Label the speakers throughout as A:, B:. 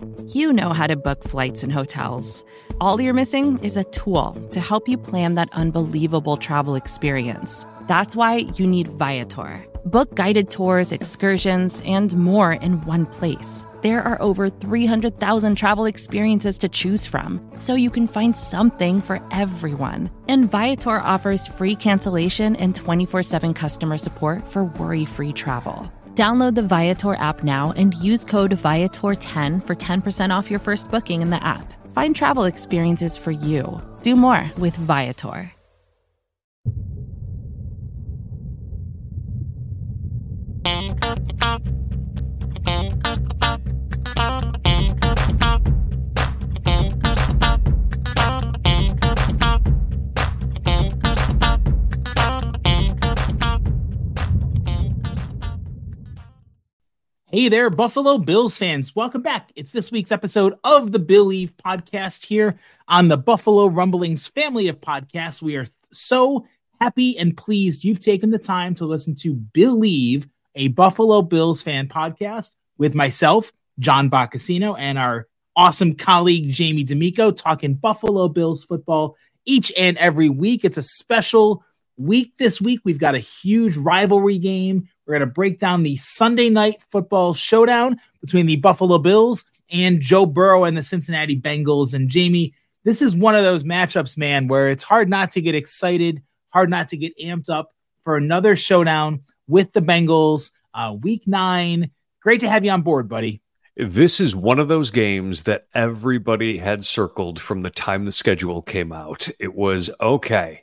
A: You know how to book flights and hotels. All you're missing is a tool to help you plan that unbelievable travel experience. That's why you need Viator. Book guided tours, excursions, and more in one place. There are over 300,000 travel experiences to choose from, so you can find something for everyone. And Viator offers free cancellation and 24/7 customer support for worry-free travel. Download the Viator app now and use code Viator10 for 10% off your first booking in the app. Find travel experiences for you. Do more with Viator.
B: Hey there, Buffalo Bills fans. Welcome back. It's this week's episode of the Believe podcast here on the Buffalo Rumblings family of podcasts. We are so happy and pleased you've taken the time to listen to Believe, a Buffalo Bills fan podcast with myself, John Boccacino, and our awesome colleague, Jamie D'Amico, talking Buffalo Bills football each and every week. It's a special week this week. We've got a huge rivalry game. We're going to break down the Sunday night football showdown between the Buffalo Bills and Joe Burrow and the Cincinnati Bengals. And Jamie, this is one of those matchups, man, where it's hard not to get excited, hard not to get amped up for another showdown with the Bengals. Week 9. Great to have you on board, buddy.
C: This is one of those games that everybody had circled from the time the schedule came out. It was, okay,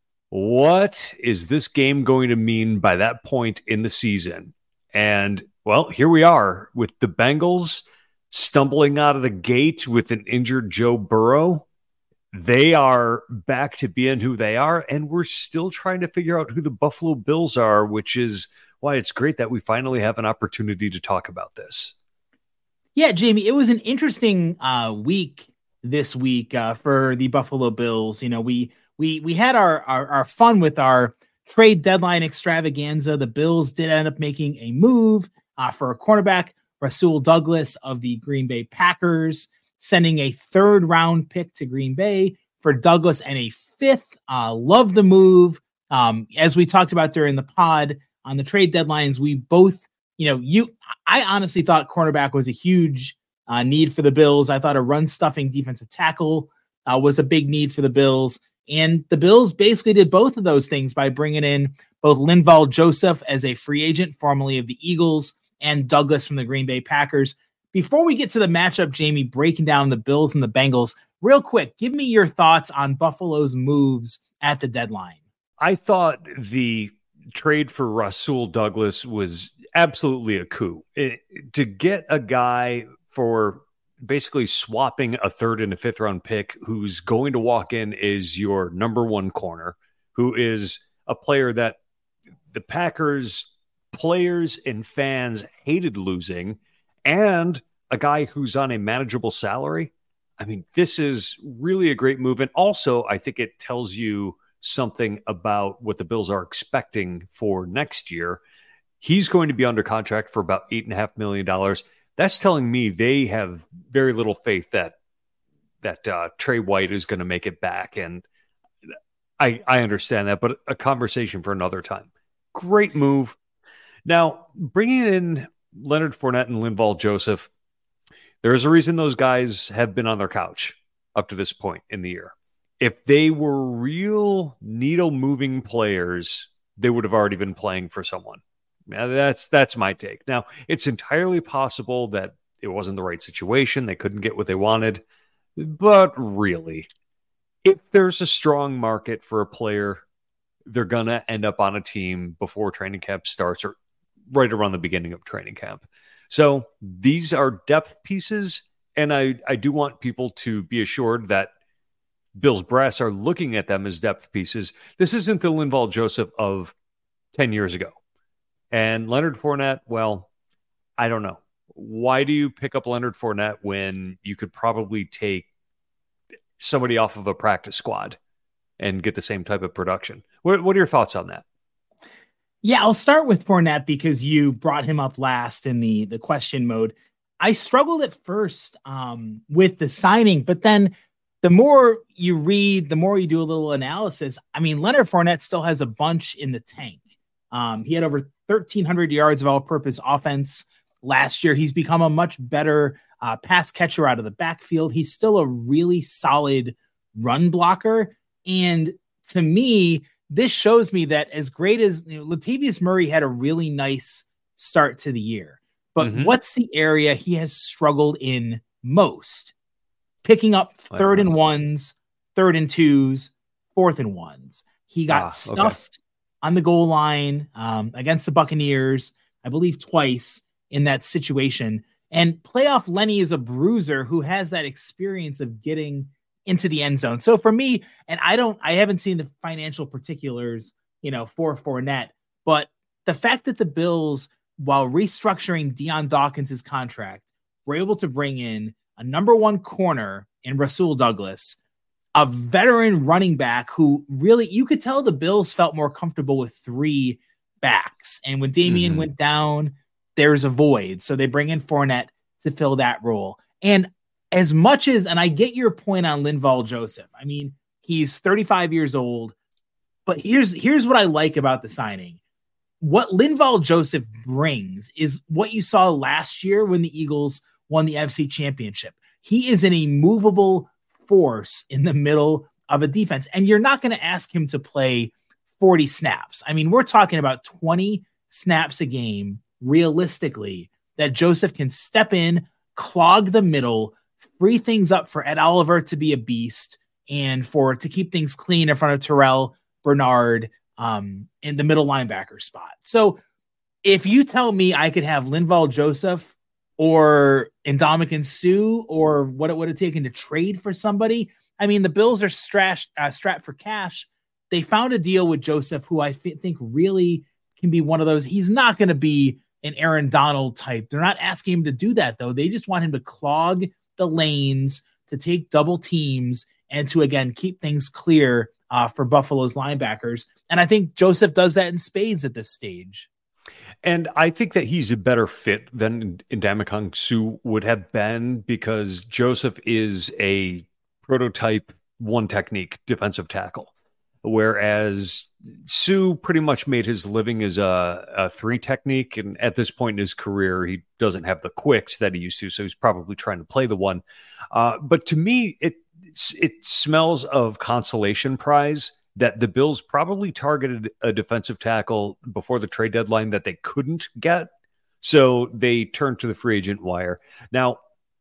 C: what is this game going to mean by that point in the season? And, well, here we are with the Bengals stumbling out of the gate with an injured Joe Burrow. They are back to being who they are, and we're still trying to figure out who the Buffalo Bills are, which is why it's great that we finally have an opportunity to talk about this.
B: Yeah, Jamie, it was an interesting week this week for the Buffalo Bills. You know, we had our fun with our trade deadline extravaganza. The Bills did end up making a move for a cornerback, Rasul Douglas of the Green Bay Packers, sending a 3rd round pick to Green Bay for Douglas and a 5th. Love the move. As we talked about during the pod on the trade deadlines, we both, I honestly thought cornerback was a huge need for the Bills. I thought a run stuffing defensive tackle was a big need for the Bills. And the Bills basically did both of those things by bringing in both Linval Joseph as a free agent, formerly of the Eagles, and Douglas from the Green Bay Packers. Before we get to the matchup, Jamie, breaking down the Bills and the Bengals, real quick, give me your thoughts on Buffalo's moves at the deadline.
C: I thought the trade for Rasul Douglas was absolutely a coup. To get a guy for basically swapping a 3rd and a 5th round pick who's going to walk in as your number 1 corner, who is a player that the Packers players and fans hated losing, and a guy who's on a manageable salary. I mean, this is really a great move. And also, I think it tells you something about what the Bills are expecting for next year. He's going to be under contract for about $8.5 million. That's telling me they have very little faith that Trey White is going to make it back. And I understand that, but a conversation for another time. Great move. Now, bringing in Leonard Fournette and Linval Joseph, there's a reason those guys have been on their couch up to this point in the year. If they were real needle-moving players, they would have already been playing for someone. Now, that's my take. Now, it's entirely possible that it wasn't the right situation. They couldn't get what they wanted. But really, if there's a strong market for a player, they're going to end up on a team before training camp starts or right around the beginning of training camp. So these are depth pieces, and I do want people to be assured that Bills brass are looking at them as depth pieces. This isn't the Linval Joseph of 10 years ago. And Leonard Fournette, well, I don't know. Why do you pick up Leonard Fournette when you could probably take somebody off of a practice squad and get the same type of production? What are your thoughts on that?
B: Yeah, I'll start with Fournette because you brought him up last in the question mode. I struggled at first with the signing, but then the more you read, the more you do a little analysis. I mean, Leonard Fournette still has a bunch in the tank. He had over 1,300 yards of all-purpose offense last year. He's become a much better pass catcher out of the backfield. He's still a really solid run blocker. And to me, this shows me that as great as Latavius Murray had a really nice start to the year, but what's the area he has struggled in most? Picking up 3rd and 1s, 3rd and 2s, 4th and 1s. He got stuffed on the goal line against the Buccaneers, I believe twice in that situation. And playoff Lenny is a bruiser who has that experience of getting into the end zone. So for me, and I haven't seen the financial particulars, for Fournette, but the fact that the Bills, while restructuring Deion Dawkins' contract, were able to bring in a number 1 corner in Rasul Douglas, a veteran running back who really, you could tell the Bills felt more comfortable with 3 backs. And when Damian went down, there's a void. So they bring in Fournette to fill that role. And as much as, and I get your point on Linval Joseph, I mean, he's 35 years old, but here's what I like about the signing. What Linval Joseph brings is what you saw last year when the Eagles won the NFC Championship. He is an immovable force in the middle of a defense, and you're not going to ask him to play 40 snaps. I mean, we're talking about 20 snaps a game, realistically, that Joseph can step in, clog the middle, free things up for Ed Oliver to be a beast, and to keep things clean in front of Terrell Bernard in the middle linebacker spot. So if you tell me I could have Linval Joseph or Ndamukong Suh, or what it would have taken to trade for somebody, I mean, the Bills are strapped for cash. They found a deal with Joseph, who I think really can be one of those. He's not going to be an Aaron Donald type. They're not asking him to do that, though. They just want him to clog the lanes, to take double teams, and to, again, keep things clear for Buffalo's linebackers. And I think Joseph does that in spades at this stage.
C: And I think that he's a better fit than Ndamukong Suh would have been, because Joseph is a prototype 1 technique defensive tackle, whereas Suh pretty much made his living as a 3 technique. And at this point in his career, he doesn't have the quicks that he used to, so he's probably trying to play the 1. But to me, it smells of consolation prize that the Bills probably targeted a defensive tackle before the trade deadline that they couldn't get. So they turned to the free agent wire. Now,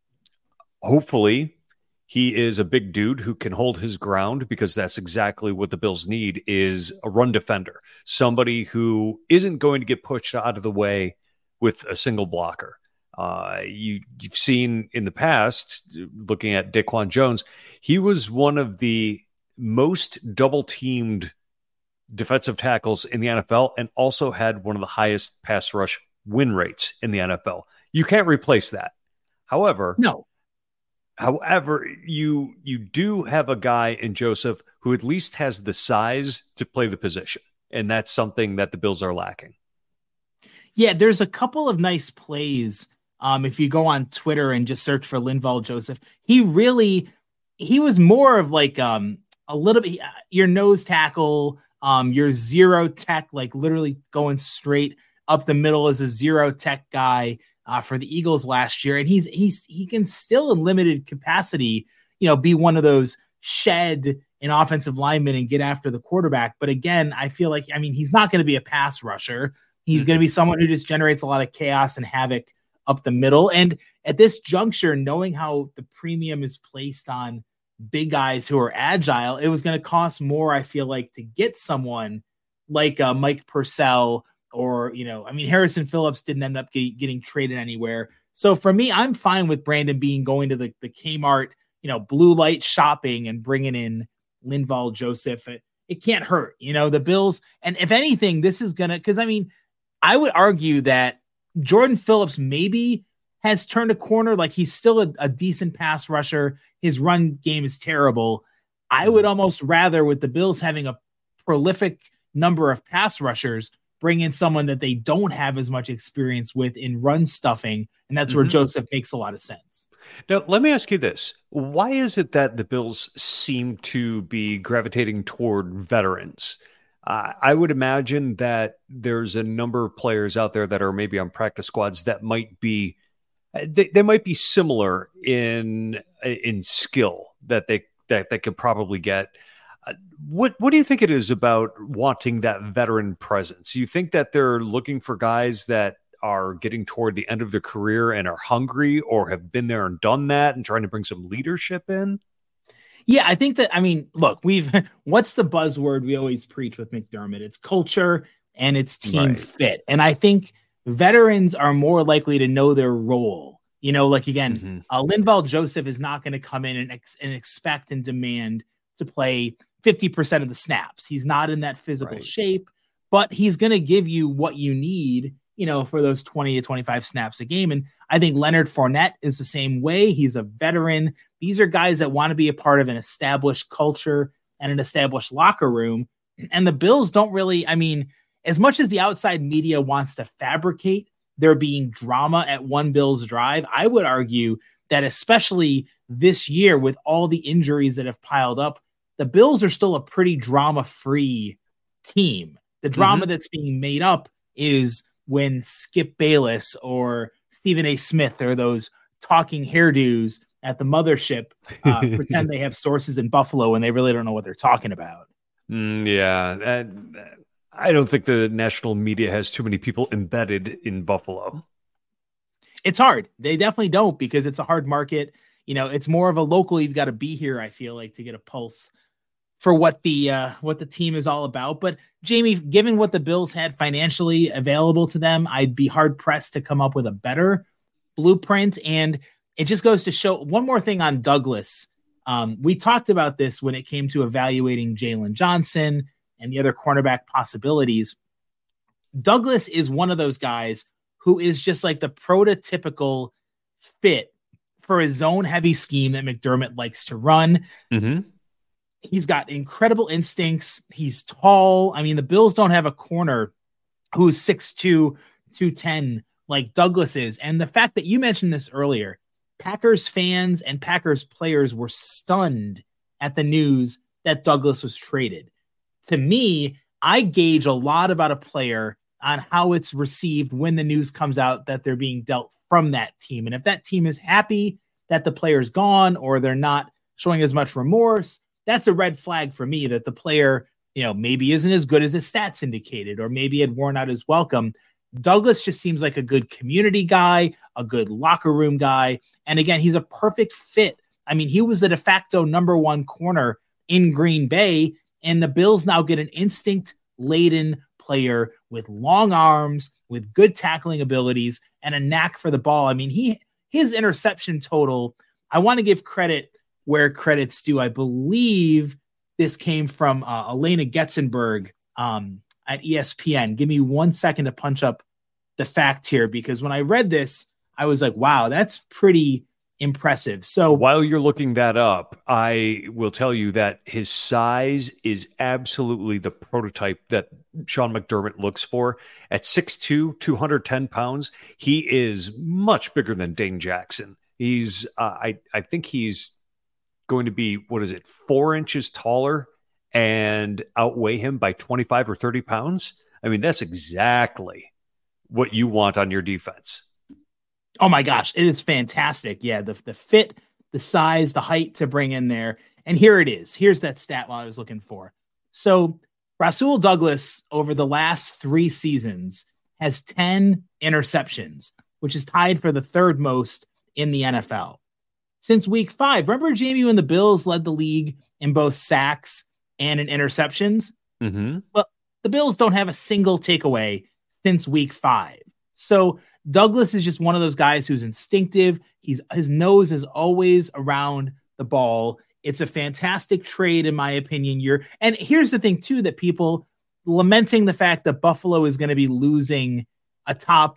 C: hopefully he is a big dude who can hold his ground, because that's exactly what the Bills need, is a run defender, somebody who isn't going to get pushed out of the way with a single blocker. You've seen in the past, looking at Daquan Jones, he was one of the most double-teamed defensive tackles in the NFL, and also had one of the highest pass rush win rates in the NFL. You can't replace that. However, you do have a guy in Joseph who at least has the size to play the position, and that's something that the Bills are lacking.
B: Yeah, there's a couple of nice plays. If you go on Twitter and just search for Linval Joseph, he was more of like a little bit your nose tackle, your zero tech, like literally going straight up the middle as a zero tech guy for the Eagles last year. And he can still in limited capacity, be one of those shed an offensive lineman and get after the quarterback. But again, I feel like, he's not going to be a pass rusher. He's going to be someone who just generates a lot of chaos and havoc up the middle. And at this juncture, knowing how the premium is placed on big guys who are agile, it was going to cost more, I feel like, to get someone like Mike Purcell or, Harrison Phillips didn't end up getting traded anywhere. So for me, I'm fine with Brandon Beane going to the Kmart, blue light shopping and bringing in Linval Joseph. It can't hurt, the Bills. And if anything, this is going to, because I would argue that Jordan Phillips maybe has turned a corner. Like, he's still a decent pass rusher. His run game is terrible. I would almost rather, with the Bills having a prolific number of pass rushers, bring in someone that they don't have as much experience with in run stuffing. And that's where Joseph makes a lot of sense.
C: Now, let me ask you this. Why is it that the Bills seem to be gravitating toward veterans? I would imagine that there's a number of players out there that are maybe on practice squads that might be they might be similar in skill that they could probably get. What do you think it is about wanting that veteran presence? You think that they're looking for guys that are getting toward the end of their career and are hungry or have been there and done that and trying to bring some leadership in?
B: Yeah, I think that, I mean, look, what's the buzzword we always preach with McDermott? It's culture and it's team fit. And I think veterans are more likely to know their role. You know, like, again, Linval Joseph is not going to come in and expect and demand to play 50% of the snaps. He's not in that physical shape, but he's going to give you what you need, you know, for those 20 to 25 snaps a game. And I think Leonard Fournette is the same way. He's a veteran. These are guys that want to be a part of an established culture and an established locker room. And the Bills don't really, I mean, as much as the outside media wants to fabricate there being drama at One Bills Drive, I would argue that especially this year with all the injuries that have piled up, the Bills are still a pretty drama-free team. The drama that's being made up is when Skip Bayless or Stephen A. Smith or those talking hairdos at the mothership pretend they have sources in Buffalo and they really don't know what they're talking about.
C: I don't think the national media has too many people embedded in Buffalo.
B: It's hard. They definitely don't, because it's a hard market. You know, it's more of a local. You've got to be here, I feel like, to get a pulse for what the team is all about. But Jamie, given what the Bills had financially available to them, I'd be hard pressed to come up with a better blueprint. And it just goes to show one more thing on Douglas. We talked about this when it came to evaluating Jalen Johnson and the other cornerback possibilities. Douglas is one of those guys who is just like the prototypical fit for a zone heavy scheme that McDermott likes to run. He's got incredible instincts. He's tall. I mean, the Bills don't have a corner who's 6'2", 210 like Douglas is. And the fact that you mentioned this earlier, Packers fans and Packers players were stunned at the news that Douglas was traded. To me, I gauge a lot about a player on how it's received when the news comes out that they're being dealt from that team. And if that team is happy that the player's gone or they're not showing as much remorse, that's a red flag for me that the player, you know, maybe isn't as good as his stats indicated, or maybe had worn out his welcome. Douglas just seems like a good community guy, a good locker room guy. And again, he's a perfect fit. I mean, he was the de facto number one corner in Green Bay, and the Bills now get an instinct-laden player with long arms, with good tackling abilities, and a knack for the ball. I mean, his interception total, I want to give credit where credit's due. I believe this came from Elena Getzenberg at ESPN. Give me 1 second to punch up the fact here, because when I read this, I was like, wow, that's pretty impressive. So
C: while you're looking that up, I will tell you that his size is absolutely the prototype that Sean McDermott looks for. At 6'2", 210 pounds, he is much bigger than Dane Jackson. He's, I think he's going to be, 4 inches taller and outweigh him by 25 or 30 pounds. I mean, that's exactly what you want on your defense.
B: Oh my gosh, it is fantastic. Yeah, the fit, the size, the height to bring in there. And here it is. Here's that stat I was looking for. So Rasul Douglas over the last 3 seasons has 10 interceptions, which is tied for the third most in the NFL. Since week 5, remember, Jamie, when the Bills led the league in both sacks and in interceptions? Well, the Bills don't have a single takeaway since week 5. So Douglas is just one of those guys who's instinctive. His nose is always around the ball. It's a fantastic trade, in my opinion. And here's the thing, too, that people lamenting the fact that Buffalo is going to be losing a top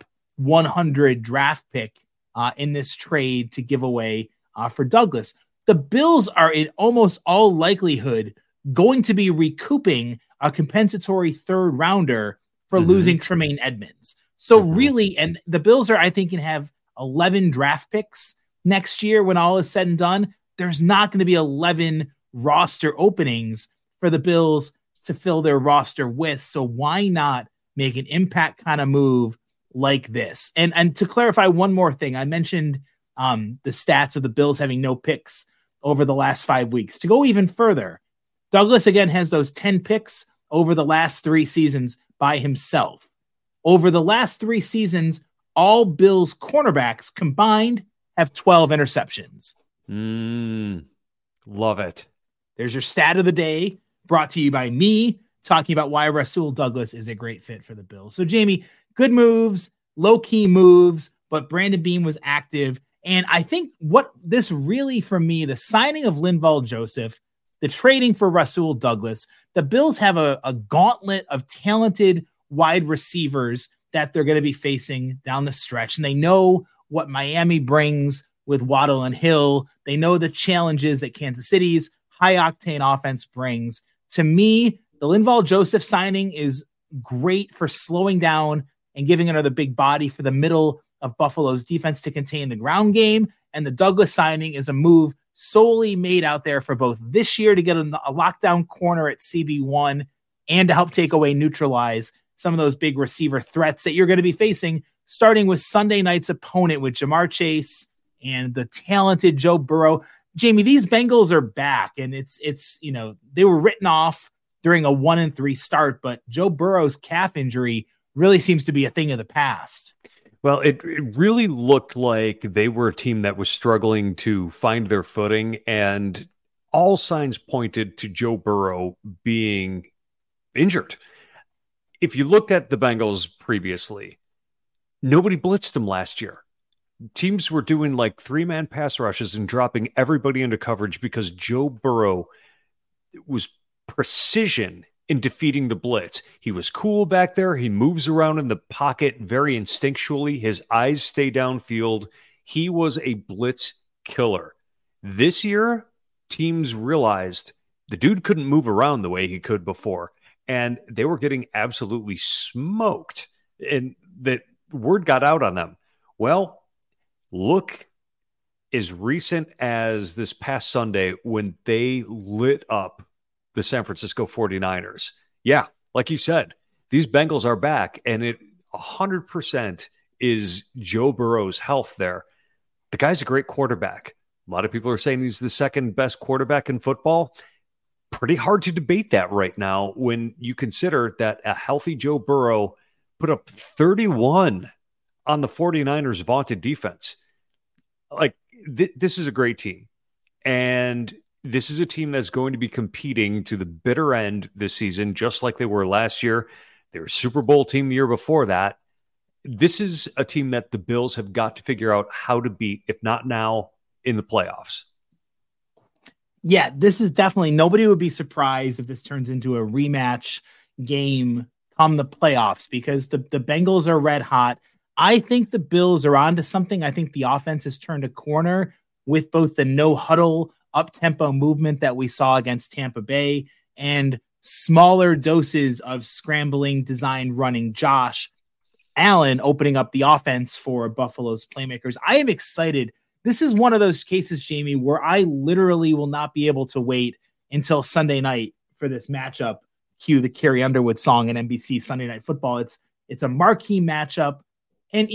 B: 100 draft pick in this trade to give away for Douglas. The Bills are in almost all likelihood going to be recouping a compensatory third rounder for losing Tremaine Edmonds. So really, and the Bills are, I think, can have 11 draft picks next year when all is said and done. There's not going to be 11 roster openings for the Bills to fill their roster with. So why not make an impact kind of move like this? And to clarify one more thing, I mentioned the stats of the Bills having no picks over the last 5 weeks. To go even further, Douglas again has those 10 picks over the last 3 seasons by himself. Over the last 3 seasons, all Bills cornerbacks combined have 12 interceptions.
C: Love it.
B: There's your stat of the day, brought to you by me, talking about why Rasul Douglas is a great fit for the Bills. So, Jamie, good moves, low-key moves, but Brandon Beane was active. And I think what this really, for me, the signing of Linval Joseph, the trading for Rasul Douglas, the Bills have a gauntlet of talented wide receivers that they're going to be facing down the stretch. And they know what Miami brings with Waddle and Hill. They know the challenges that Kansas City's high-octane offense brings. To me, the Linval Joseph signing is great for slowing down and giving another big body for the middle of Buffalo's defense to contain the ground game. And the Douglas signing is a move solely made out there for both this year to get a lockdown corner at CB1 and to help take away, neutralize some of those big receiver threats that you're going to be facing, starting with Sunday night's opponent with Ja'Marr Chase and the talented Joe Burrow. Jamie, these Bengals are back, and it's they were written off during a 1-3 start, but Joe Burrow's calf injury really seems to be a thing of the past.
C: Well, it really looked like they were a team that was struggling to find their footing, and all signs pointed to Joe Burrow being injured. If you looked at the Bengals previously, nobody blitzed them last year. Teams were doing like 3-man pass rushes and dropping everybody into coverage because Joe Burrow was precision in defeating the blitz. He was cool back there. He moves around in the pocket very instinctually. His eyes stay downfield. He was a blitz killer. This year, teams realized the dude couldn't move around the way he could before, and they were getting absolutely smoked, and that word got out on them. Well, look as recent as this past Sunday when they lit up the San Francisco 49ers. Yeah, like you said, these Bengals are back, and it 100% is Joe Burrow's health there. The guy's a great quarterback. A lot of people are saying he's the second best quarterback in football. Pretty hard to debate that right now when you consider that a healthy Joe Burrow put up 31 on the 49ers' vaunted defense. Like, this is a great team. And this is a team that's going to be competing to the bitter end this season, just like they were last year. They were a Super Bowl team the year before that. This is a team that the Bills have got to figure out how to beat, if not now, in the playoffs.
B: Yeah, this is definitely, nobody would be surprised if this turns into a rematch game come the playoffs, because the Bengals are red hot. I think the Bills are onto something. I think the offense has turned a corner with both the no huddle up-tempo movement that we saw against Tampa Bay and smaller doses of scrambling, design, running. Josh Allen opening up the offense for Buffalo's playmakers. I am excited. This is one of those cases, Jamie, where I literally will not be able to wait until Sunday night for this matchup. Cue the Carrie Underwood song in NBC Sunday Night Football. It's a marquee matchup. And,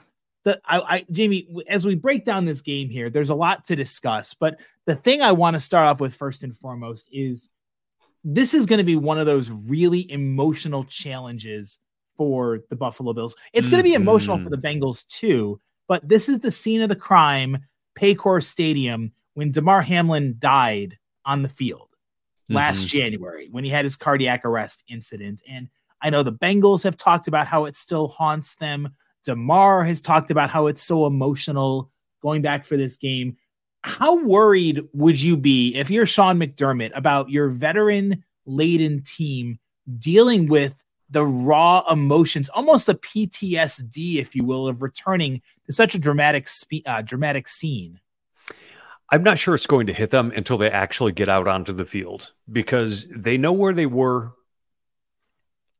B: Jamie, as we break down this game here, there's a lot to discuss. But the thing I want to start off with first and foremost is this is going to be one of those really emotional challenges for the Buffalo Bills. It's going to be emotional for the Bengals too, but this is the scene of the crime, Paycor Stadium, when Damar Hamlin died on the field last January when he had his cardiac arrest incident. And I know the Bengals have talked about how it still haunts them. Damar has talked about how it's so emotional going back for this game. How worried would you be if you're Sean McDermott about your veteran-laden team dealing with the raw emotions, almost the PTSD, if you will, of returning to such a dramatic scene?
C: I'm not sure it's going to hit them until they actually get out onto the field, because they know where they were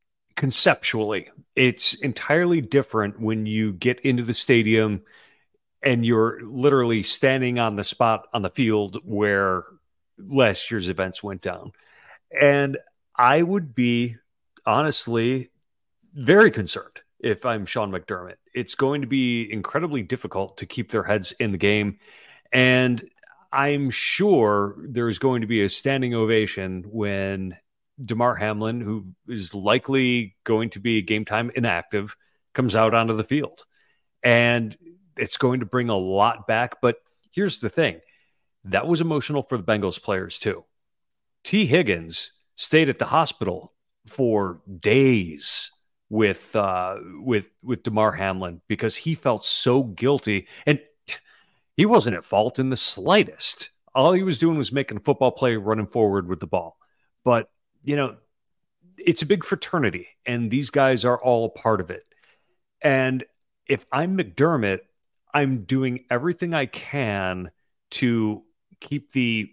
C: conceptually, it's entirely different when you get into the stadium and you're literally standing on the spot on the field where last year's events went down. And I would be honestly very concerned if I'm Sean McDermott. It's going to be incredibly difficult to keep their heads in the game. And I'm sure there's going to be a standing ovation when Damar Hamlin, who is likely going to be game time inactive, comes out onto the field. And it's going to bring a lot back. But here's the thing. That was emotional for the Bengals players too. T. Higgins stayed at the hospital for days with Damar Hamlin because he felt so guilty, and he wasn't at fault in the slightest. All he was doing was making a football play, running forward with the ball. But, you know, it's a big fraternity, and these guys are all a part of it. And if I'm McDermott, I'm doing everything I can to keep the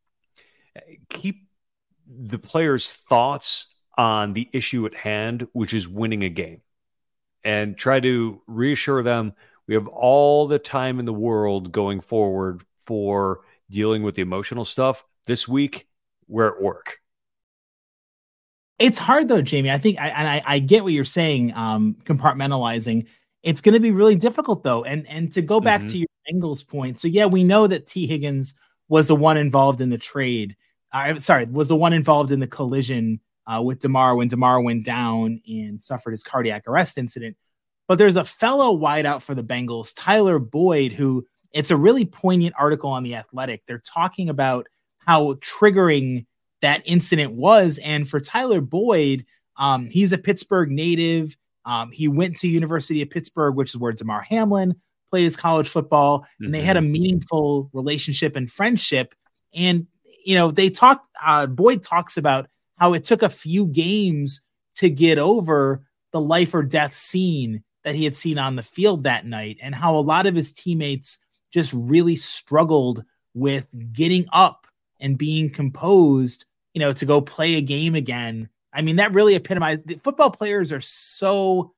C: players' thoughts on the issue at hand, which is winning a game, and try to reassure them we have all the time in the world going forward for dealing with the emotional stuff. This week, we're at work.
B: It's hard though, Jamie. I think I get what you're saying, compartmentalizing. It's going to be really difficult though. And to go back to your Bengals point. So yeah, we know that T. Higgins was the one involved in the trade. Was the one involved in the collision with Damar when Damar went down and suffered his cardiac arrest incident. But there's a fellow wideout for the Bengals, Tyler Boyd, who it's a really poignant article on The Athletic. They're talking about how triggering that incident was. And for Tyler Boyd, he's a Pittsburgh native. He went to University of Pittsburgh, which is where Damar Hamlin played his college football, and they had a meaningful relationship and friendship. And, you know, they talked, Boyd talks about how it took a few games to get over the life or death scene that he had seen on the field that night, and how a lot of his teammates just really struggled with getting up and being composed, you know, to go play a game again. I mean, that really epitomized. Football players are so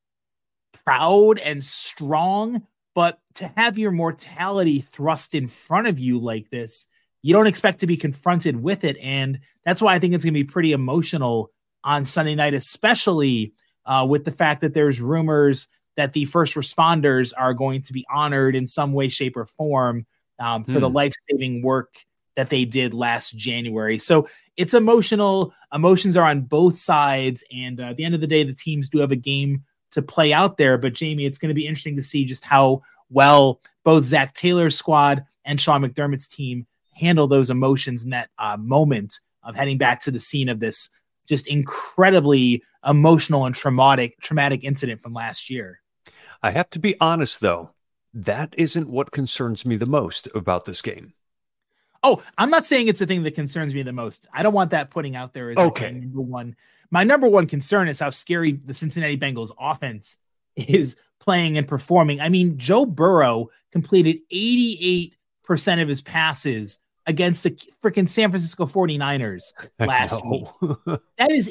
B: proud and strong, but to have your mortality thrust in front of you like this, you don't expect to be confronted with it. And that's why I think it's going to be pretty emotional on Sunday night, especially with the fact that there's rumors that the first responders are going to be honored in some way, shape, or form for the life-saving work that they did last January. So it's emotional. Emotions are on both sides. And at the end of the day, the teams do have a game to play out there. But Jamie, it's going to be interesting to see just how well both Zach Taylor's squad and Sean McDermott's team handle those emotions in that moment of heading back to the scene of this just incredibly emotional and traumatic incident from last year.
C: I have to be honest, though, that isn't what concerns me the most about this game.
B: Oh, I'm not saying it's the thing that concerns me the most. I don't want that putting out there as
C: okay.
B: Number one. My number one concern is how scary the Cincinnati Bengals offense is playing and performing. I mean, Joe Burrow completed 88% of his passes against the freaking San Francisco 49ers last week. That is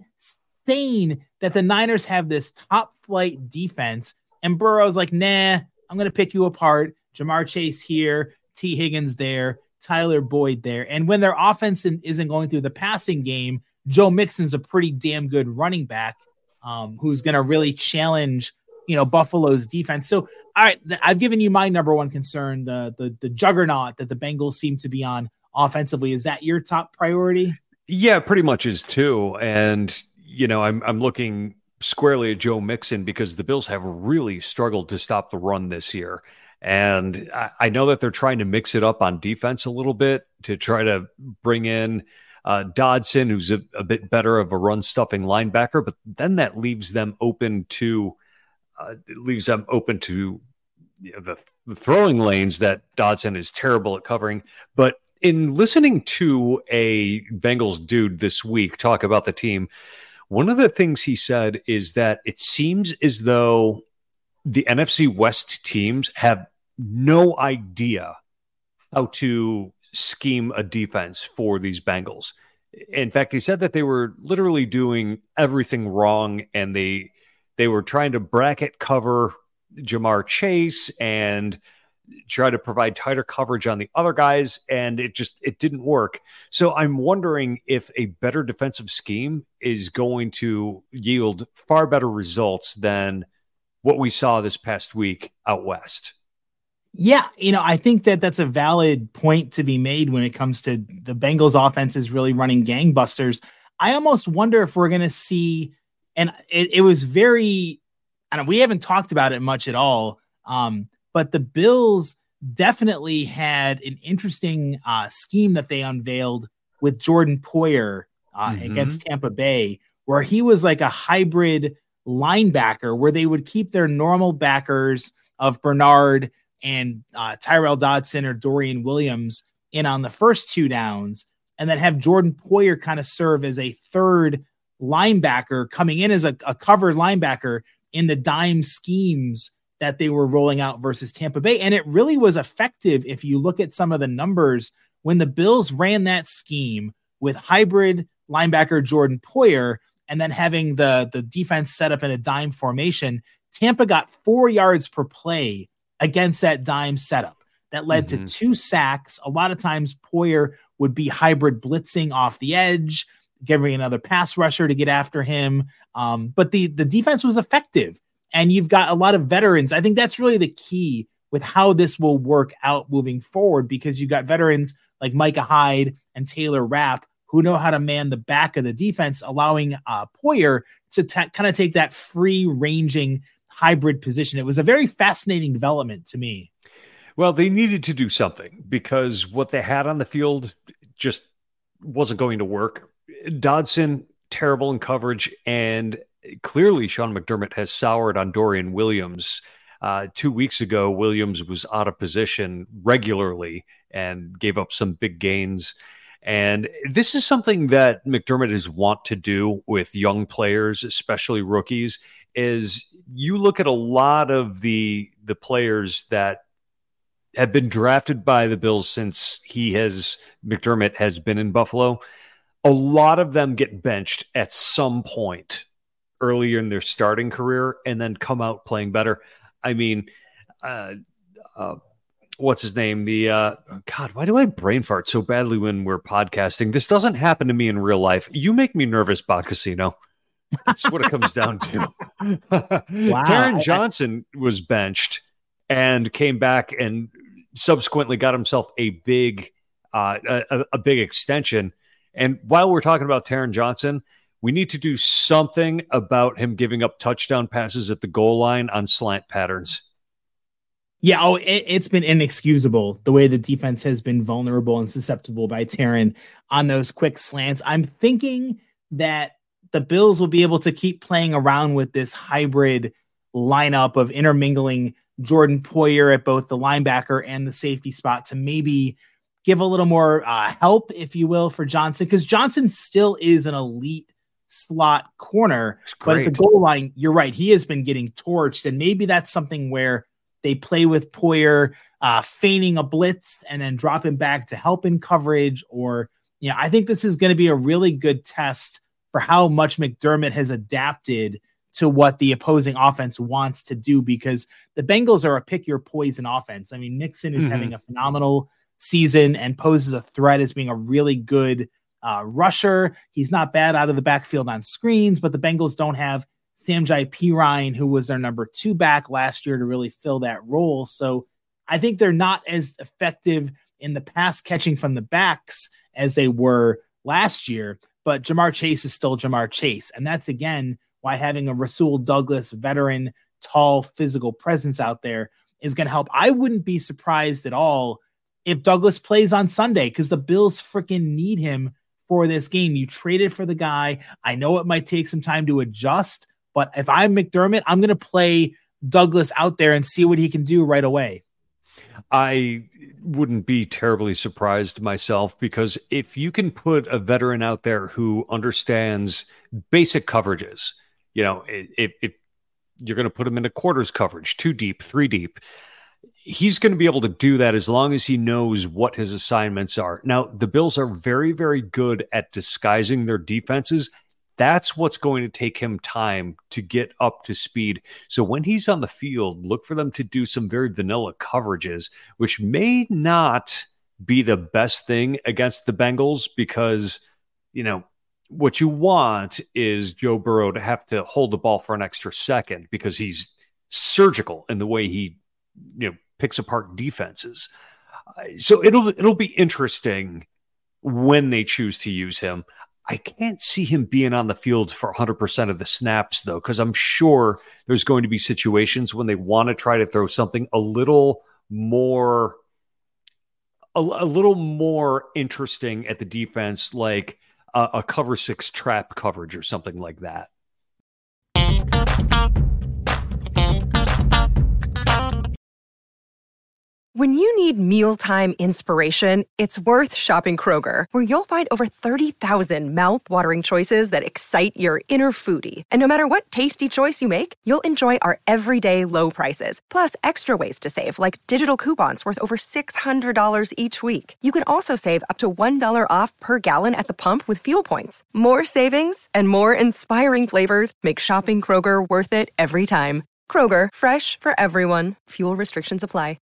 B: insane that the Niners have this top flight defense, and Burrow's like, nah, I'm going to pick you apart. Jamar Chase here, T. Higgins there, Tyler Boyd there. And when their offense isn't going through the passing game, Joe Mixon's a pretty damn good running back who's going to really challenge, you know, Buffalo's defense. So, all right, I've given you my number one concern, the juggernaut that the Bengals seem to be on offensively. Is that your top priority?
C: Yeah, pretty much is too. And, you know, I'm looking squarely at Joe Mixon because the Bills have really struggled to stop the run this year. And I know that they're trying to mix it up on defense a little bit to try to bring in Dodson, who's a bit better of a run-stuffing linebacker, but then that leaves them open to the throwing lanes that Dodson is terrible at covering. But in listening to a Bengals dude this week talk about the team, one of the things he said is that it seems as though the NFC West teams have no idea how to scheme a defense for these Bengals. In fact, he said that they were literally doing everything wrong, and they were trying to bracket cover Ja'Marr Chase and try to provide tighter coverage on the other guys, and it didn't work. So I'm wondering if a better defensive scheme is going to yield far better results than what we saw this past week out west.
B: Yeah, I think that's a valid point to be made when it comes to the Bengals offense is really running gangbusters. I almost wonder if we're going to see, and it was very, we haven't talked about it much at all, but the Bills definitely had an interesting scheme that they unveiled with Jordan Poyer against Tampa Bay, where he was like a hybrid linebacker where they would keep their normal backers of Bernard and Tyrell Dodson or Dorian Williams in on the first two downs, and then have Jordan Poyer kind of serve as a third linebacker coming in as a covered linebacker in the dime schemes that they were rolling out versus Tampa Bay. And it really was effective if you look at some of the numbers when the Bills ran that scheme with hybrid linebacker Jordan Poyer and then having the defense set up in a dime formation. Tampa got 4 yards per play against that dime setup. That led to 2 sacks. A lot of times Poyer would be hybrid blitzing off the edge, giving another pass rusher to get after him. But the defense was effective. And you've got a lot of veterans. I think that's really the key with how this will work out moving forward, because you've got veterans like Micah Hyde and Taylor Rapp who know how to man the back of the defense, allowing Poyer to kind of take that free ranging hybrid position. It was a very fascinating development to me.
C: Well, they needed to do something because what they had on the field just wasn't going to work. Dodson, terrible in coverage, and clearly Sean McDermott has soured on Dorian Williams. 2 weeks ago, Williams was out of position regularly and gave up some big gains. And this is something that McDermott is wont to do with young players, especially rookies, is you look at a lot of the players that have been drafted by the Bills since McDermott has been in Buffalo. A lot of them get benched at some point earlier in their starting career and then come out playing better. I mean, what's his name? God, why do I brain fart so badly when we're podcasting? This doesn't happen to me in real life. You make me nervous, Bob Casino. That's what it comes down to. Wow. Taron Johnson was benched and came back and subsequently got himself a big extension. And while we're talking about Taron Johnson, we need to do something about him giving up touchdown passes at the goal line on slant patterns.
B: Yeah, it's been inexcusable the way the defense has been vulnerable and susceptible by Taron on those quick slants. I'm thinking that the Bills will be able to keep playing around with this hybrid lineup of intermingling Jordan Poyer at both the linebacker and the safety spot to maybe give a little more help, if you will, for Johnson, because Johnson still is an elite slot corner. But at the goal line, you're right, he has been getting torched, and maybe that's something where they play with Poyer feigning a blitz and then drop him back to help in coverage. Or, I think this is going to be a really good test for how much McDermott has adapted to what the opposing offense wants to do, because the Bengals are a pick your poison offense. I mean, Mixon is having a phenomenal season and poses a threat as being a really good rusher. He's not bad out of the backfield on screens, but the Bengals don't have Samjai Pirine, who was their number 2 back last year, to really fill that role. So I think they're not as effective in the pass catching from the backs as they were last year, but Ja'Marr Chase is still Ja'Marr Chase. And that's, again, why having a Rasul Douglas veteran, tall, physical presence out there is going to help. I wouldn't be surprised at all if Douglas plays on Sunday, because the Bills freaking need him for this game. You traded for the guy. I know it might take some time to adjust, but if I'm McDermott, I'm going to play Douglas out there and see what he can do right away.
C: I wouldn't be terribly surprised myself, because if you can put a veteran out there who understands basic coverages, if you're going to put him into quarters coverage, 2 deep, 3 deep, he's going to be able to do that as long as he knows what his assignments are. Now, the Bills are very, very good at disguising their defenses. That's what's going to take him time to get up to speed. So when he's on the field, look for them to do some very vanilla coverages, which may not be the best thing against the Bengals because, what you want is Joe Burrow to have to hold the ball for an extra second because he's surgical in the way he, picks apart defenses. So it'll be interesting when they choose to use him. I can't see him being on the field for 100% of the snaps, though, because I'm sure there's going to be situations when they want to try to throw something a little more interesting at the defense, like a cover 6 trap coverage or something like that.
D: When you need mealtime inspiration, it's worth shopping Kroger, where you'll find over 30,000 mouth-watering choices that excite your inner foodie. And no matter what tasty choice you make, you'll enjoy our everyday low prices, plus extra ways to save, like digital coupons worth over $600 each week. You can also save up to $1 off per gallon at the pump with fuel points. More savings and more inspiring flavors make shopping Kroger worth it every time. Kroger, fresh for everyone. Fuel restrictions apply.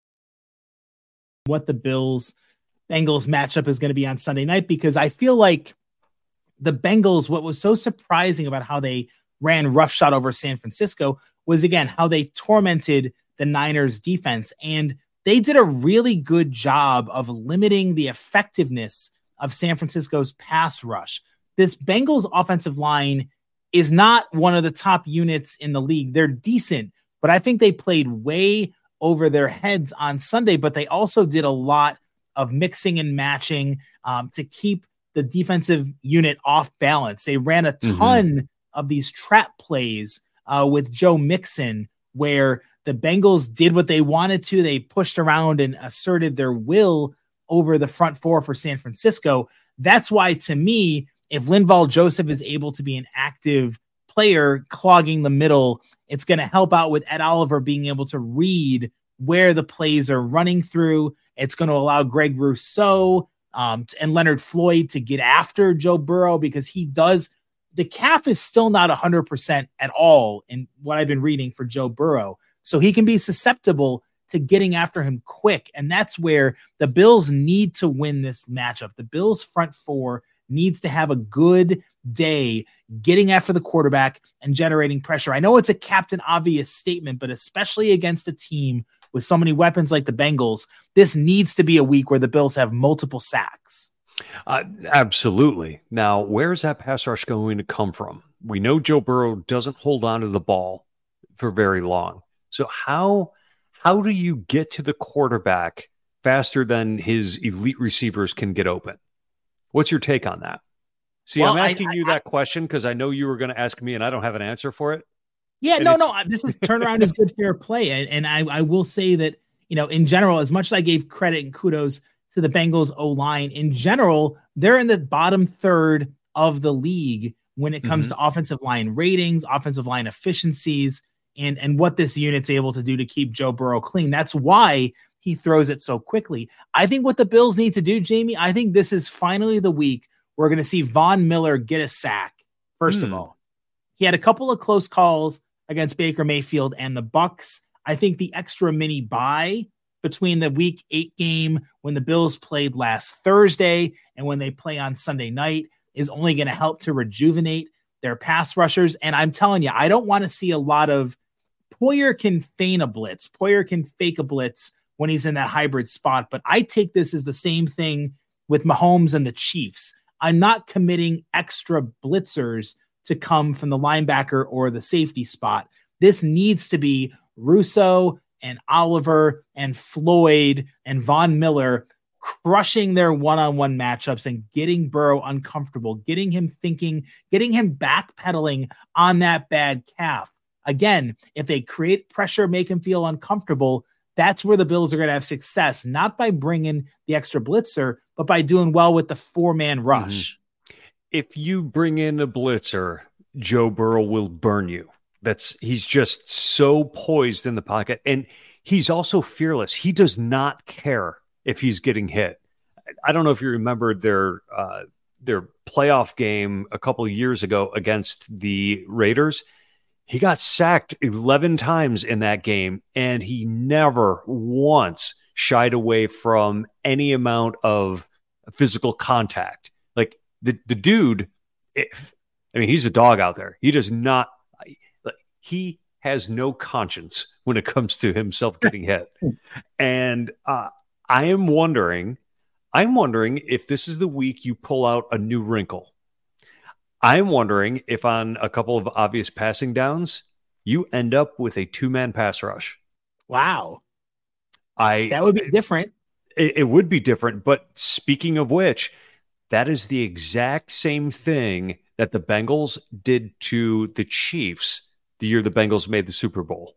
B: What the Bills-Bengals matchup is going to be on Sunday night, because I feel like the Bengals, what was so surprising about how they ran roughshod over San Francisco was, again, how they tormented the Niners defense. And they did a really good job of limiting the effectiveness of San Francisco's pass rush. This Bengals offensive line is not one of the top units in the league. They're decent, but I think they played way over their heads on Sunday, but they also did a lot of mixing and matching to keep the defensive unit off balance. They ran a ton of these trap plays with Joe Mixon, where the Bengals did what they wanted to. They pushed around and asserted their will over the front four for San Francisco. That's why, to me, if Linval Joseph is able to be an active player clogging the middle, it's going to help out with Ed Oliver being able to read where the plays are running through. It's going to allow Greg Rousseau and Leonard Floyd to get after Joe Burrow, because the calf is still not 100% at all in what I've been reading for Joe Burrow. So he can be susceptible to getting after him quick. And that's where the Bills need to win this matchup. The Bills front four needs to have a good day getting after the quarterback and generating pressure. I know it's a Captain Obvious statement, but especially against a team with so many weapons like the Bengals, this needs to be a week where the Bills have multiple sacks.
C: Absolutely. Now, where's that pass rush going to come from? We know Joe Burrow doesn't hold on to the ball for very long. So how do you get to the quarterback faster than his elite receivers can get open? What's your take on that? See, well, I'm asking you that question because I know you were going to ask me and I don't have an answer for it.
B: Yeah, and no. This is turnaround is good, fair play. And I will say that, in general, as much as I gave credit and kudos to the Bengals O-line, in general, they're in the bottom third of the league when it comes to offensive line ratings, offensive line efficiencies, and what this unit's able to do to keep Joe Burrow clean. That's why he throws it so quickly. I think what the Bills need to do, Jamie, I think this is finally the week we're going to see Von Miller get a sack. First of all, he had a couple of close calls against Baker Mayfield and the Bucs. I think the extra mini bye between the week 8 game when the Bills played last Thursday and when they play on Sunday night is only going to help to rejuvenate their pass rushers. And I'm telling you, I don't want to see a lot of Poyer can feign a blitz. Poyer can fake a blitz when he's in that hybrid spot. But I take this as the same thing with Mahomes and the Chiefs. I'm not committing extra blitzers to come from the linebacker or the safety spot. This needs to be Rousseau and Oliver and Floyd and Von Miller crushing their one-on-one matchups and getting Burrow uncomfortable, getting him thinking, getting him backpedaling on that bad calf. Again, if they create pressure, make him feel uncomfortable, that's where the Bills are going to have success, not by bringing the extra blitzer, but by doing well with the 4-man rush.
C: If you bring in a blitzer, Joe Burrow will burn you. He's just so poised in the pocket. And he's also fearless. He does not care if he's getting hit. I don't know if you remember their playoff game a couple of years ago against the Raiders. He got sacked 11 times in that game, and he never once shied away from any amount of physical contact. Like the dude, he's a dog out there. He does not, he has no conscience when it comes to himself getting hit. And I'm wondering if this is the week you pull out a new wrinkle. I'm wondering if on a couple of obvious passing downs, you end up with a 2-man pass rush.
B: Wow. That would be different.
C: It would be different. But speaking of which, that is the exact same thing that the Bengals did to the Chiefs the year the Bengals made the Super Bowl.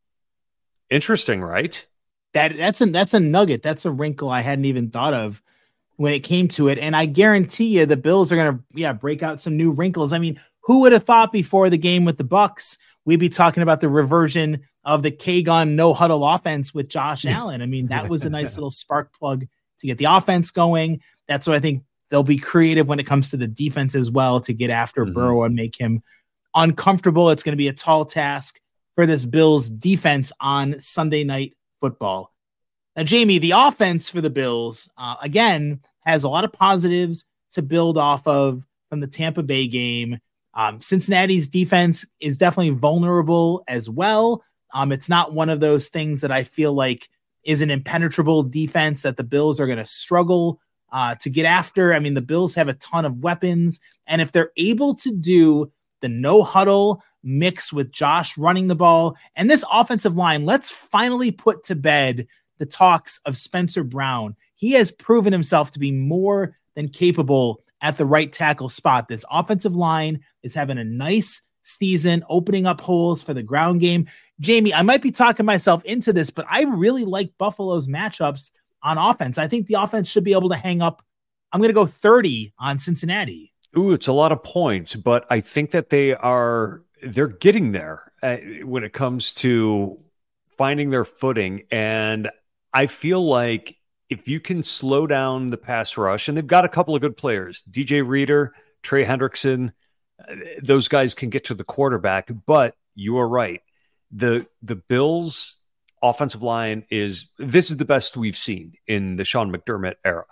C: Interesting, right?
B: That's a nugget. That's a wrinkle I hadn't even thought of when it came to it. And I guarantee you the Bills are going to break out some new wrinkles. I mean, who would have thought before the game with the Bucs, we'd be talking about the reversion of the K-Gun no huddle offense with Josh Allen. I mean, that was a nice little spark plug to get the offense going. That's what I think they'll be creative when it comes to the defense as well, to get after Burrow and make him uncomfortable. It's going to be a tall task for this Bills defense on Sunday Night Football. Now, Jamie, the offense for the Bills, again, has a lot of positives to build off of from the Tampa Bay game. Cincinnati's defense is definitely vulnerable as well. It's not one of those things that I feel like is an impenetrable defense that the Bills are going to struggle to get after. I mean, the Bills have a ton of weapons, and if they're able to do the no huddle mix with Josh running the ball and this offensive line, let's finally put to bed the talks of Spencer Brown. He has proven himself to be more than capable at the right tackle spot. This offensive line is having a nice season, opening up holes for the ground game. Jamie, I might be talking myself into this, but I really like Buffalo's matchups on offense. I think the offense should be able to hang up. I'm going to go 30 on Cincinnati.
C: Ooh, it's a lot of points, but I think that they're getting there when it comes to finding their footing. And I feel like if you can slow down the pass rush, and they've got a couple of good players, DJ Reader, Trey Hendrickson, those guys can get to the quarterback, but you are right. The Bills offensive line is the best we've seen in the Sean McDermott era.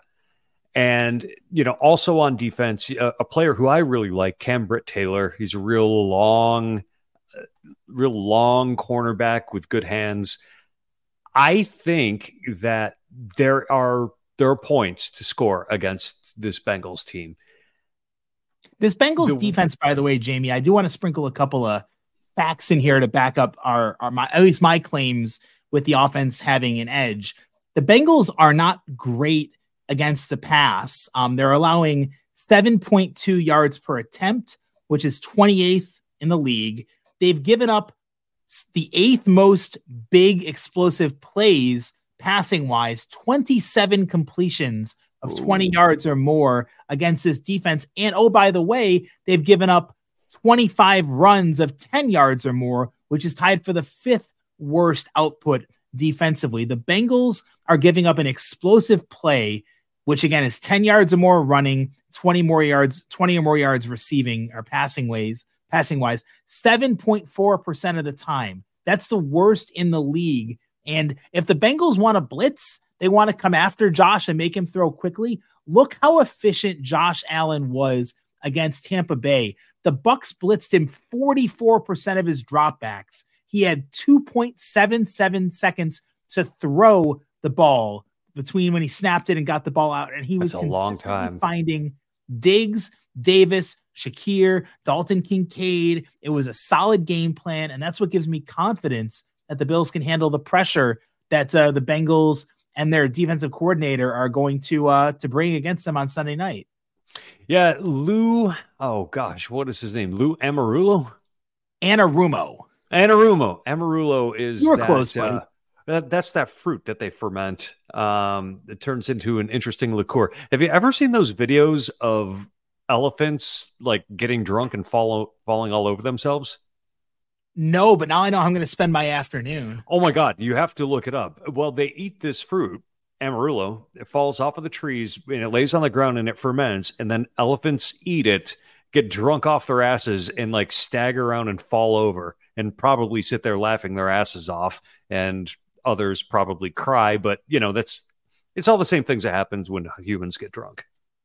C: And, also on defense, a player who I really like, Cam Britt-Taylor. He's a real long cornerback with good hands. I think that there are points to score against this Bengals team.
B: This Bengals defense, by the way, Jamie, I do want to sprinkle a couple of facts in here to back up at least my claims with the offense having an edge. The Bengals are not great against the pass. They're allowing 7.2 yards per attempt, which is 28th in the league. They've given up the 8th most big explosive plays passing wise, 27 completions of 20 yards or more against this defense. And oh, by the way, they've given up 25 runs of 10 yards or more, which is tied for the 5th worst output defensively. The Bengals are giving up an explosive play, which again is 10 yards or more running, 20 or more yards receiving or passing wise, 7.4% of the time. That's the worst in the league. And if the Bengals want to blitz, they want to come after Josh and make him throw quickly. Look how efficient Josh Allen was against Tampa Bay. The Bucs blitzed him 44% of his dropbacks. He had 2.77 seconds to throw the ball between when he snapped it and got the ball out. And he was consistently finding Diggs, Davis, Shakir, Dalton Kincaid. It was a solid game plan. And that's what gives me confidence that the Bills can handle the pressure that the Bengals and their defensive coordinator are going to bring against them on Sunday night.
C: Yeah, Lou. Oh gosh, what is his name? Lou Anarumo. Amarillo is.
B: You were close, buddy.
C: That's that fruit that they ferment. It turns into an interesting liqueur. Have you ever seen those videos of elephants like getting drunk and falling all over themselves?
B: No, but now I know how I'm going to spend my afternoon.
C: Oh my God, you have to look it up. Well, they eat this fruit, Amarillo. It falls off of the trees and it lays on the ground and it ferments. And then elephants eat it, get drunk off their asses, and like stagger around and fall over and probably sit there laughing their asses off. And others probably cry. But, it's all the same things that happens when humans get drunk.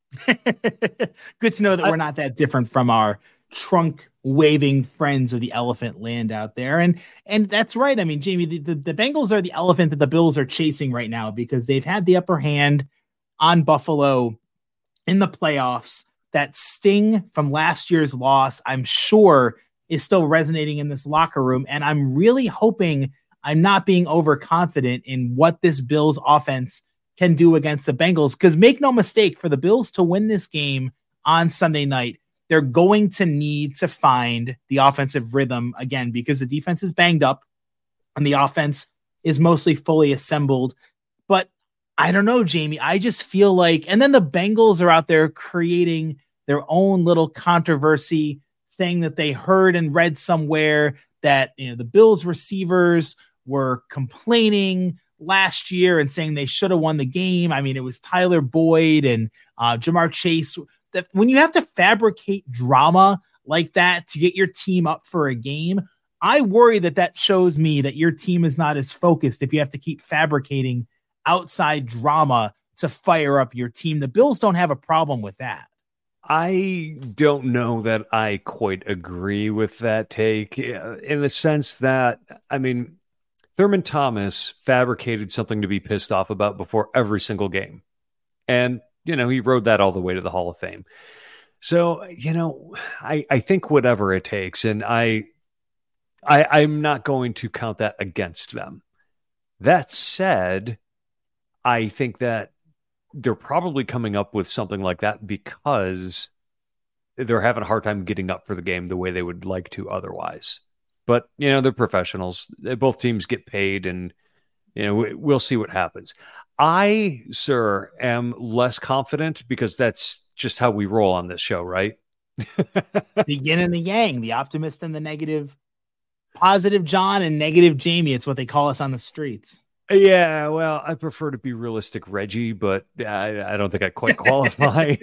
B: Good to know that we're not that different from our trunk waving friends of the elephant land out there. And that's right. I mean, Jamie, the Bengals are the elephant that the Bills are chasing right now because they've had the upper hand on Buffalo in the playoffs. That sting from last year's loss, I'm sure, is still resonating in this locker room. And I'm really hoping I'm not being overconfident in what this Bills offense can do against the Bengals. Because make no mistake, for the Bills to win this game on Sunday night, they're going to need to find the offensive rhythm again because the defense is banged up and the offense is mostly fully assembled. But I don't know, Jamie. I just feel like, and then the Bengals are out there creating their own little controversy, saying that they heard and read somewhere that the Bills receivers were complaining last year and saying they should have won the game. I mean, it was Tyler Boyd and Jamar Chase. That when you have to fabricate drama like that to get your team up for a game, I worry that shows me that your team is not as focused if you have to keep fabricating outside drama to fire up your team. The Bills don't have a problem with that.
C: I don't know that I quite agree with that take in the sense that, I mean, Thurman Thomas fabricated something to be pissed off about before every single game. And, he rode that all the way to the Hall of Fame. So, I think whatever it takes, and I'm not going to count that against them. That said, I think that they're probably coming up with something like that because they're having a hard time getting up for the game the way they would like to otherwise. But, they're professionals. Both teams get paid, and, we'll see what happens. I, sir, am less confident because that's just how we roll on this show, right?
B: The yin and the yang, the optimist and the negative, positive John and negative Jamie. It's what they call us on the streets.
C: Yeah, well, I prefer to be realistic Reggie, but I don't think I quite qualify.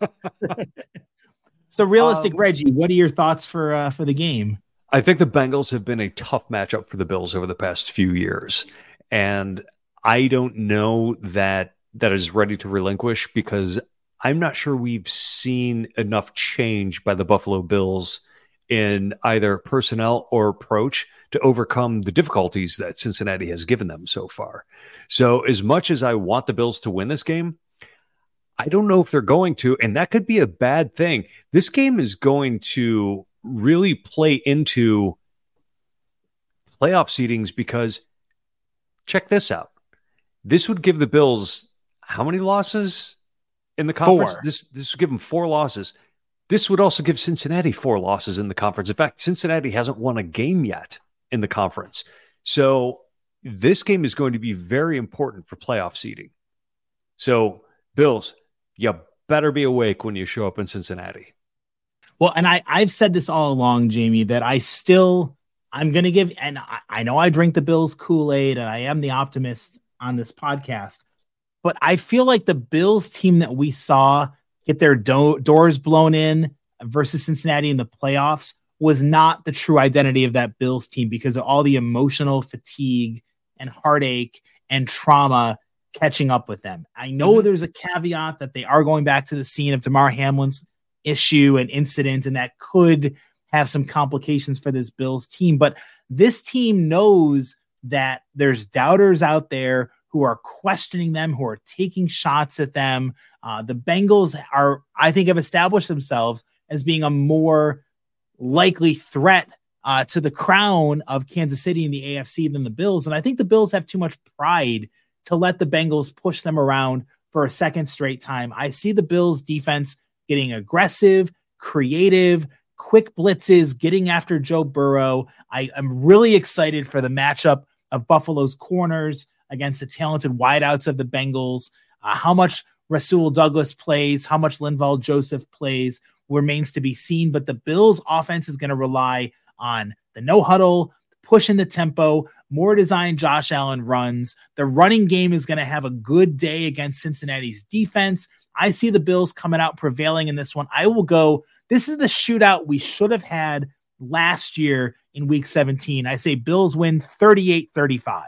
B: So realistic Reggie, what are your thoughts for the game?
C: I think the Bengals have been a tough matchup for the Bills over the past few years. And I don't know that is ready to relinquish because I'm not sure we've seen enough change by the Buffalo Bills in either personnel or approach to overcome the difficulties that Cincinnati has given them so far. So as much as I want the Bills to win this game, I don't know if they're going to, and that could be a bad thing. This game is going to really play into playoff seedings because check this out. This would give the Bills how many losses in the conference?
B: 4.
C: This would give them 4 losses. This would also give Cincinnati 4 losses in the conference. In fact, Cincinnati hasn't won a game yet in the conference. So this game is going to be very important for playoff seeding. So Bills, you better be awake when you show up in Cincinnati.
B: Well, and I've said this all along, Jamie, that I'm going to give, and I know I drink the Bills Kool-Aid and I am the optimist on this podcast, but I feel like the Bills team that we saw get their doors blown in versus Cincinnati in the playoffs was not the true identity of that Bills team because of all the emotional fatigue and heartache and trauma catching up with them. I know there's a caveat that they are going back to the scene of Damar Hamlin's issue and incident, and that could have some complications for this Bills team. But this team knows that there's doubters out there who are questioning them, who are taking shots at them. The Bengals I think, have established themselves as being a more likely threat to the crown of Kansas City in the AFC than the Bills. And I think the Bills have too much pride to let the Bengals push them around for a second straight time. I see the Bills defense getting aggressive, creative, quick blitzes, getting after Joe Burrow. I'm really excited for the matchup of Buffalo's corners against the talented wideouts of the Bengals. How much Rasul Douglas plays, how much Linval Joseph plays remains to be seen, but the Bills offense is going to rely on the no huddle, pushing the tempo, more design Josh Allen runs. The running game is going to have a good day against Cincinnati's defense. I see the Bills coming out prevailing in this one. I will go, this is the shootout we should have had last year in week 17. I say Bills win 38-35.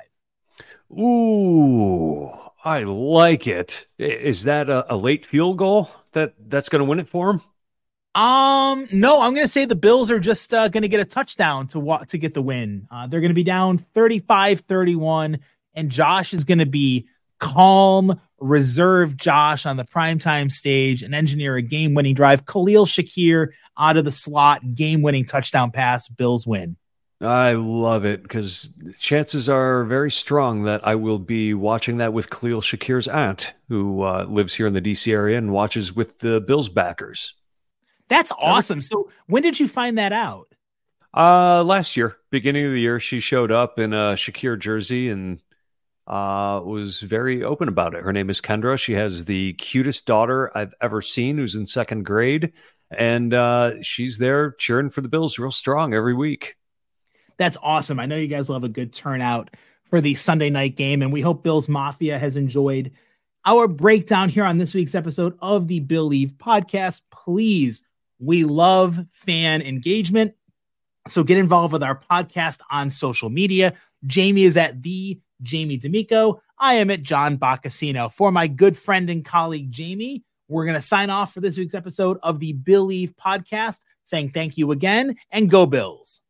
C: Ooh, I like it. Is that a late field goal that's going to win it for him?
B: No, I'm going to say the Bills are just going to get a touchdown to get the win. They're going to be down 35-31, and Josh is going to be calm, reserved Josh on the primetime stage and engineer a game-winning drive. Khalil Shakir out of the slot, game-winning touchdown pass. Bills win.
C: I love it because chances are very strong that I will be watching that with Khalil Shakir's aunt, who lives here in the DC area and watches with the Bills backers.
B: That's awesome. So when did you find that out?
C: Last year, beginning of the year, she showed up in a Shakir jersey and was very open about it. Her name is Kendra. She has the cutest daughter I've ever seen, who's in second grade. And she's there cheering for the Bills real strong every week.
B: That's awesome. I know you guys will have a good turnout for the Sunday night game, and we hope Bills Mafia has enjoyed our breakdown here on this week's episode of the Billieve podcast. Please, we love fan engagement, so get involved with our podcast on social media. Jamie is at the Jamie D'Amico. I am at John Boccacino. For my good friend and colleague Jamie, we're going to sign off for this week's episode of the Billieve podcast, saying thank you again and go Bills.